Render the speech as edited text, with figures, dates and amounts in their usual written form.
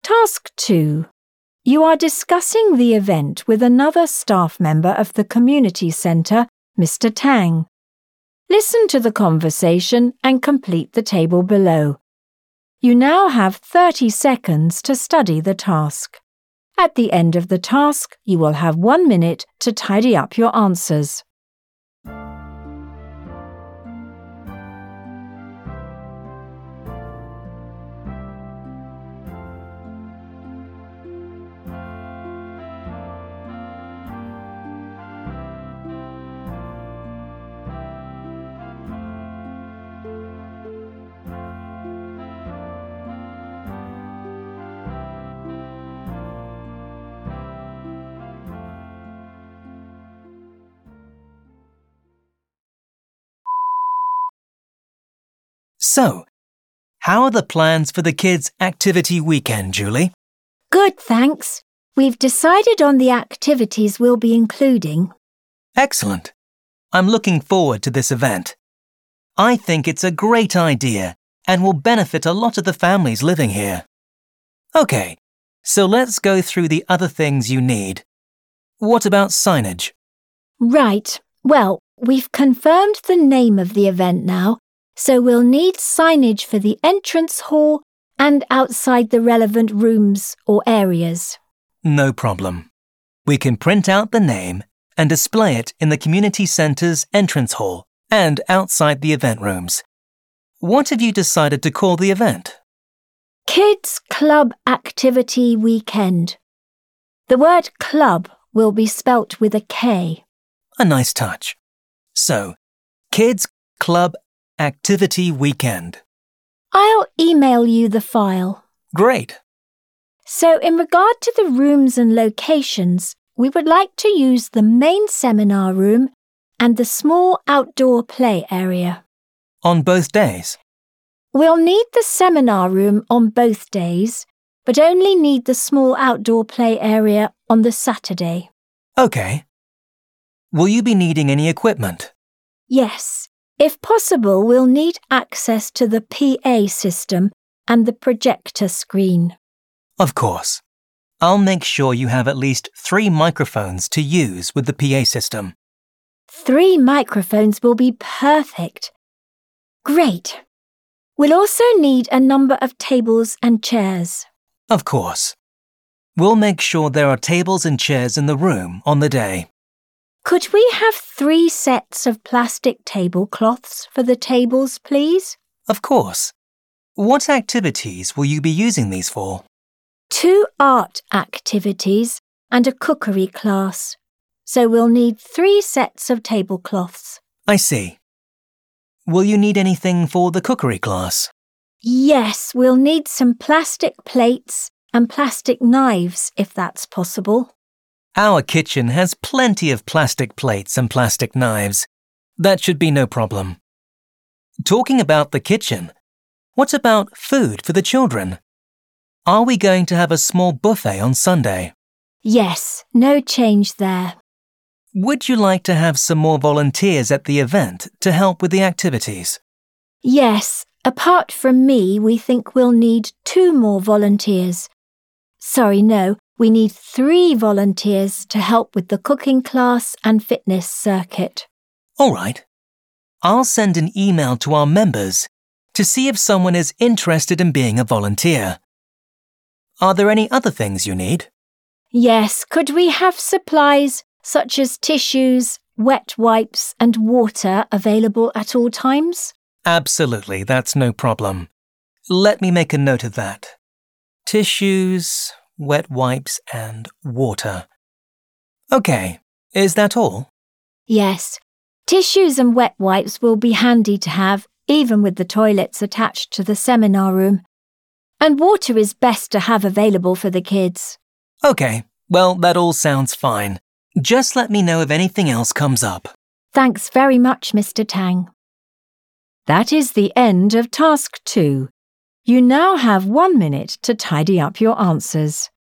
Task 2. You are discussing the event with another staff member of the community centre, Mr. Tang. Listen to the conversation and complete the table below. You now have 30 seconds to study the task. At the end of the task, you will have 1 minute to tidy up your answers. So, how are the plans for the kids' activity weekend, Julie? Good, thanks. We've decided on the activities we'll be including. Excellent. I'm looking forward to this event. I think it's a great idea and will benefit a lot of the families living here. Okay, so let's go through the other things you need. What about signage? Right. Well, we've confirmed the name of the event now, so we'll need signage for the entrance hall and outside the relevant rooms or areas. No problem. We can print out the name and display it in the community centre's entrance hall and outside the event rooms. What have you decided to call the event? Kids Club Activity Weekend. The word club will be spelt with a K. A nice touch. So, Kids Club Activity Weekend. I'll email you the file. Great. So in regard to the rooms and locations, we would like to use the main seminar room and the small outdoor play area. On both days? We'll need the seminar room on both days, but only need the small outdoor play area on the Saturday. Okay. Will you be needing any equipment? Yes. If possible, we'll need access to the PA system and the projector screen. Of course. I'll make sure you have at least 3 microphones to use with the PA system. 3 microphones will be perfect. Great. We'll also need a number of tables and chairs. Of course. We'll make sure there are tables and chairs in the room on the day. Could we have 3 sets of plastic tablecloths for the tables, please? Of course. What activities will you be using these for? 2 art activities and a cookery class. So we'll need 3 sets of tablecloths. I see. Will you need anything for the cookery class? Yes, we'll need some plastic plates and plastic knives, if that's possible. Our kitchen has plenty of plastic plates and plastic knives. That should be no problem. Talking about the kitchen, what about food for the children? Are we going to have a small buffet on Sunday? Yes, no change there. Would you like to have some more volunteers at the event to help with the activities? Yes, apart from me, we think we'll need 2 more volunteers. Sorry, no. We need 3 volunteers to help with the cooking class and fitness circuit. All right. I'll send an email to our members to see if someone is interested in being a volunteer. Are there any other things you need? Yes, could we have supplies such as tissues, wet wipes and water available at all times? Absolutely, that's no problem. Let me make a note of that. Tissues, wet wipes and water. Okay, is that all? Yes. Tissues and wet wipes will be handy to have, even with the toilets attached to the seminar room. And water is best to have available for the kids. Okay, well, that all sounds fine. Just let me know if anything else comes up. Thanks very much, Mr. Tang. That is the end of Task 2. You now have 1 minute to tidy up your answers.